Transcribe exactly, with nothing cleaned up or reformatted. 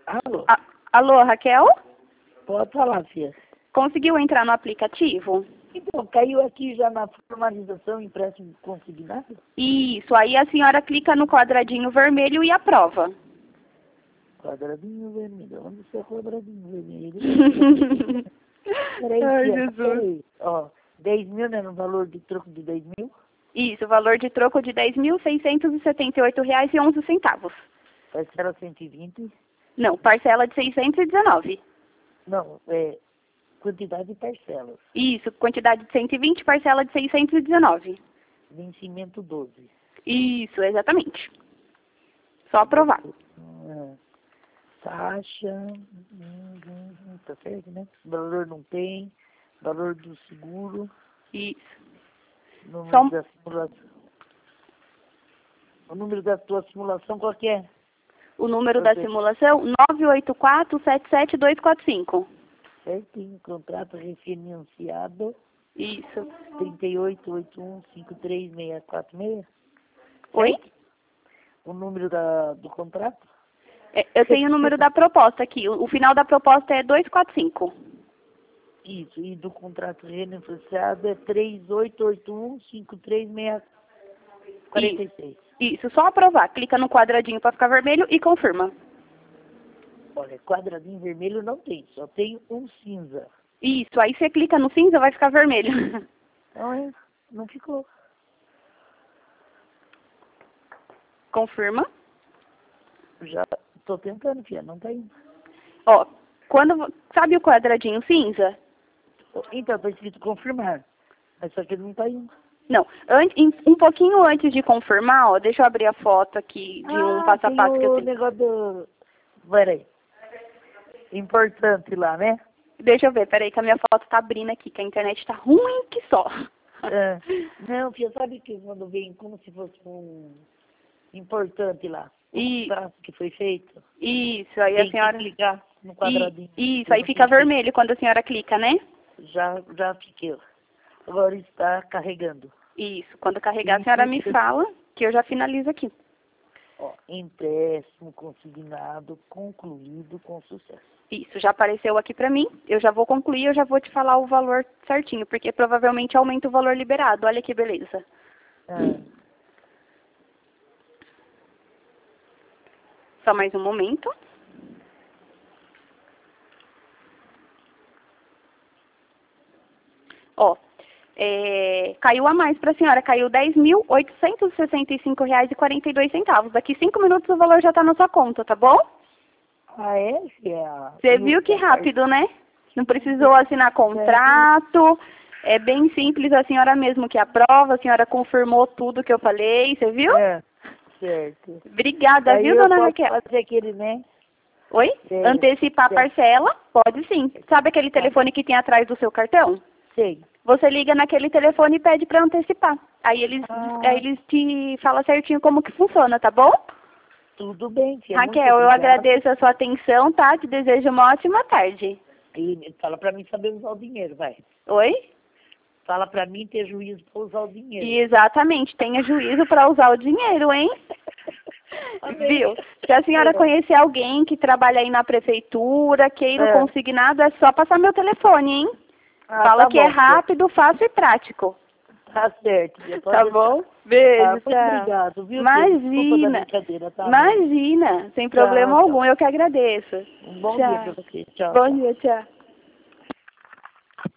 Alô? A- Alô, Raquel? Pode falar, filha. Conseguiu entrar no aplicativo? Então, caiu aqui já na formalização, empréstimo consignado? Isso, aí a senhora clica no quadradinho vermelho e aprova. Quadradinho vermelho. Onde está o quadradinho vermelho? Peraí, Ai, filha, Jesus. peraí. Ó, dez mil, né? No valor de troco de dez mil. Isso, valor de troco de dez mil seiscentos e setenta e oito reais e onze centavos. Parcela cento e vinte. Não, parcela de seiscentos e dezenove. Não, é quantidade de parcelas. Isso, quantidade de cento e vinte, parcela de seiscentos e dezenove. Vencimento doze. Isso, exatamente. Só aprovar. Ah, taxa. Hum, hum, hum, tá certo, né? Valor não tem. Valor do seguro. Isso. Número Só um- da simulação. O número da tua simulação qual que é? O número da Ok. simulação, nove oito quatro sete sete dois quatro cinco. Certinho, contrato refinanciado Isso. trinta e oito, oitenta e um, cinquenta e três, seiscentos e quarenta e seis. Oi? O número da, do contrato? É, Eu tenho o número da proposta aqui. O, o final da proposta é duzentos e quarenta e cinco. Isso, e do contrato refinanciado é trinta e oito, oitenta e um, cinquenta e três, seiscentos e quarenta e seis. Isso, só aprovar. Clica no quadradinho para ficar vermelho e confirma. Olha, quadradinho vermelho não tem, só tem um cinza. Isso, aí você clica no cinza, vai ficar vermelho. Não é? Não ficou. Confirma. Já tô tentando, filha, não tá indo. Ó, quando... Sabe o quadradinho cinza? Então, tá escrito confirmar, mas só que ele não tá indo. Não, an em- um pouquinho antes de confirmar, ó, deixa eu abrir a foto aqui de um passo a tem passo que eu o tenho. negócio do... Peraí. Importante lá, né? Deixa eu ver, peraí que a minha foto tá abrindo aqui, que a internet tá ruim que só. É. Não, filha, sabe que quando vem como se fosse um importante lá, o E- traço que foi feito, Isso, aí tem a senhora... que clicar no E, quadradinho. isso, Eu aí não fica cliquei. vermelho quando a senhora clica, né? Já, já fiquei. Agora está carregando. Isso, quando carregar a senhora me Isso. fala que eu já finalizo aqui. Ó, empréstimo consignado concluído com sucesso. Isso, já apareceu aqui pra mim, eu já vou concluir, eu já vou te falar o valor certinho, porque provavelmente aumenta o valor liberado, olha que beleza. Ah, Só mais um momento. Ó, é, caiu a mais para a senhora, caiu dez mil oitocentos e sessenta e cinco reais e quarenta e dois centavos. Daqui cinco minutos o valor já está na sua conta, tá bom? ah é, filha? Você E o- viu que rápido, né? Não precisou assinar contrato, é bem simples, a senhora mesmo que aprova, a senhora confirmou tudo que eu falei, você viu? É, certo. Obrigada, Aí viu, eu dona posso Raquel? fazer aquele, né? Oi? Sei, Antecipar a sei. parcela? Pode sim. Sabe aquele telefone que tem atrás do seu cartão? Sei. Você liga naquele telefone e pede para antecipar. Aí eles, Ah. aí eles te falam certinho como que funciona, tá bom? Tudo bem, tia. Raquel, Muito eu obrigada. agradeço a sua atenção, tá? Te desejo uma ótima tarde. E fala pra mim saber usar o dinheiro, vai. Oi? Fala pra mim ter juízo pra usar o dinheiro. E exatamente, tenha juízo para usar o dinheiro, hein? Viu? Se a senhora conhecer alguém que trabalha aí na prefeitura, queira o É. consignado, é só passar meu telefone, hein? Ah, Fala tá que é bom, tia. rápido, fácil e prático. Tá certo, tia. Pode Tá deixar. bom? Beijo, Tá, muito tchau. obrigado, viu, tia? Desculpa da Imagina. brincadeira, tá? Imagina, sem problema Tchau, algum, eu que agradeço. Um bom Tchau. dia pra você. Tchau, Bom tchau. dia, tchau.